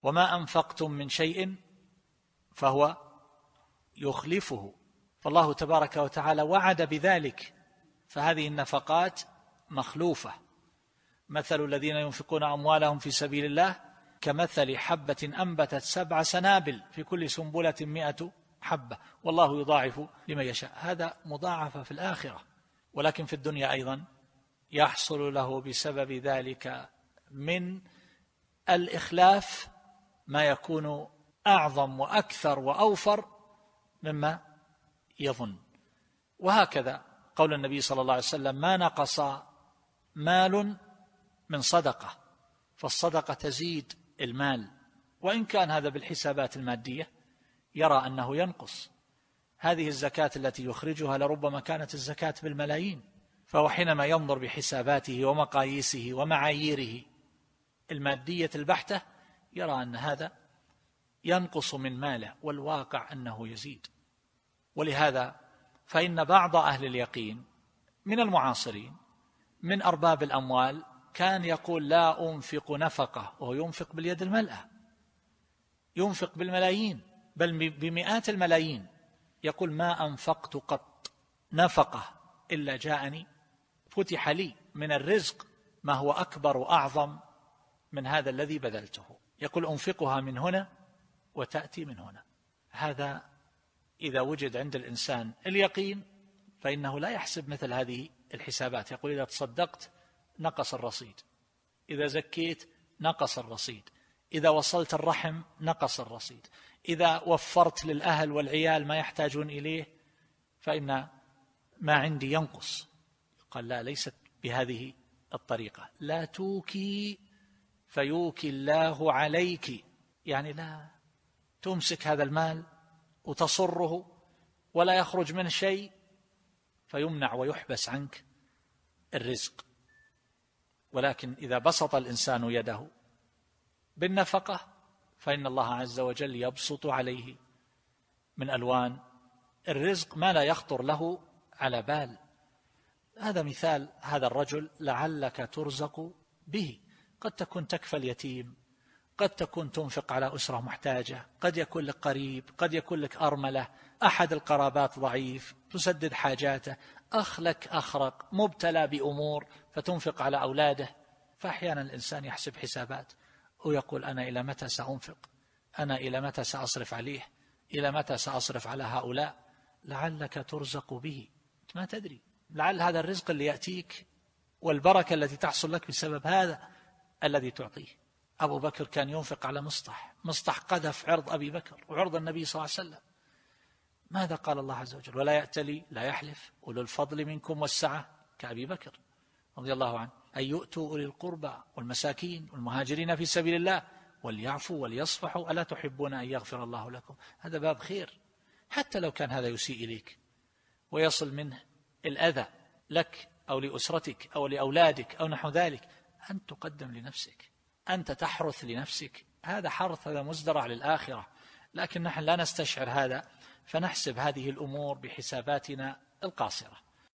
وما أنفقتم من شيء فهو يخلفه. فالله تبارك وتعالى وعد بذلك، فهذه النفقات مخلوفة. مثل الذين ينفقون أموالهم في سبيل الله كمثل حبة أنبتت 7 سنابل في كل سنبلة 100 حبة والله يضاعف لمن يشاء. هذا مضاعفة في الآخرة، ولكن في الدنيا أيضا يحصل له بسبب ذلك من الإخلاف ما يكون أعظم وأكثر وأوفر مما يظن. وهكذا قول النبي صلى الله عليه وسلم: ما نقص مال من صدقة، فالصدقة تزيد المال، وإن كان هذا بالحسابات المادية يرى أنه ينقص. هذه الزكاة التي يخرجها لربما كانت الزكاة بالملايين، فهو حينما ينظر بحساباته ومقاييسه ومعاييره المادية البحتة يرى أن هذا ينقص من ماله، والواقع أنه يزيد. ولهذا فإن بعض أهل اليقين من المعاصرين من أرباب الأموال كان يقول: لا أنفق نفقة، وهو ينفق باليد الملأة، ينفق بالملايين بل بمئات الملايين، يقول: ما أنفقت قط نفقة إلا جاءني فتح لي من الرزق ما هو أكبر وأعظم من هذا الذي بذلته. يقول: أنفقها من هنا وتأتي من هنا. هذا إذا وجد عند الإنسان اليقين فإنه لا يحسب مثل هذه الحسابات. يقول: إذا تصدقت نقص الرصيد، إذا زكيت نقص الرصيد، إذا وصلت الرحم نقص الرصيد، إذا وفرت للأهل والعيال ما يحتاجون إليه فإن ما عندي ينقص. قال: لا، ليست بهذه الطريقة. لا توكي فيوكي الله عليك، يعني لا تمسك هذا المال وتصره ولا يخرج منه شيء فيمنع ويحبس عنك الرزق. ولكن إذا بسط الإنسان يده بالنفقة فإن الله عز وجل يبسط عليه من ألوان الرزق ما لا يخطر له على بال. هذا مثال هذا الرجل: لعلك ترزق به. قد تكون تكفى اليتيم، قد تكون تنفق على أسرة محتاجة، قد يكون لك قريب، قد يكون لك أرملة، أحد القرابات ضعيف تسدد حاجاته، أخ لك أخرق مبتلى بأمور فتنفق على أولاده. فأحيانا الإنسان يحسب حسابات ويقول: أنا إلى متى سأنفق؟ أنا إلى متى سأصرف عليه؟ إلى متى سأصرف على هؤلاء؟ لعلك ترزق به، ما تدري، لعل هذا الرزق اللي يأتيك والبركة التي تحصل لك بسبب هذا الذي تعطيه. أبو بكر كان ينفق على مصطح قذف عرض أبي بكر وعرض النبي صلى الله عليه وسلم. ماذا قال الله عز وجل؟ ولا يأتلي، لا يحلف، أولو الفضل منكم والسعة كأبي بكر رضي الله عنه أن يؤتوا أولي القربى والمساكين والمهاجرين في سبيل الله وليعفوا وليصفحوا ألا تحبون أن يغفر الله لكم. هذا باب خير، حتى لو كان هذا يسيء إليك ويصل منه الأذى لك أو لأسرتك أو لأولادك أو نحو ذلك، أن تقدم لنفسك، أنت تحرث لنفسك. هذا حرث، هذا مزدرع للآخرة. لكن نحن لا نستشعر هذا، فنحسب هذه الأمور بحساباتنا القاصرة.